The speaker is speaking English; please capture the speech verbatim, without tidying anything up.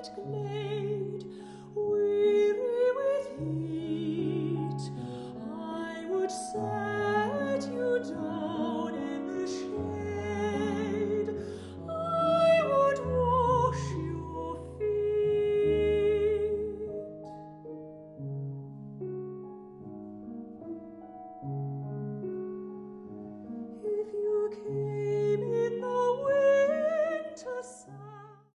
quiet glade, weary with heat, I would say